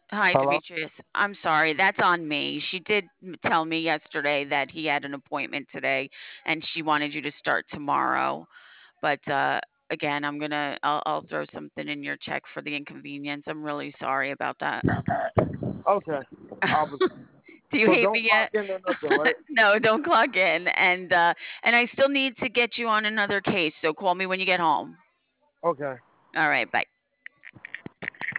Hi, Hello? Demetrius. I'm sorry. That's on me. She did tell me yesterday that he had an appointment today and she wanted you to start tomorrow. But again, I'll throw something in your check for the inconvenience. I'm really sorry about that. Okay. Um, Do you so hate don't me clock yet? in or nothing, right? No, don't clock in. And I still need to get you on another case. So call me when you get home. Okay. All right, bye.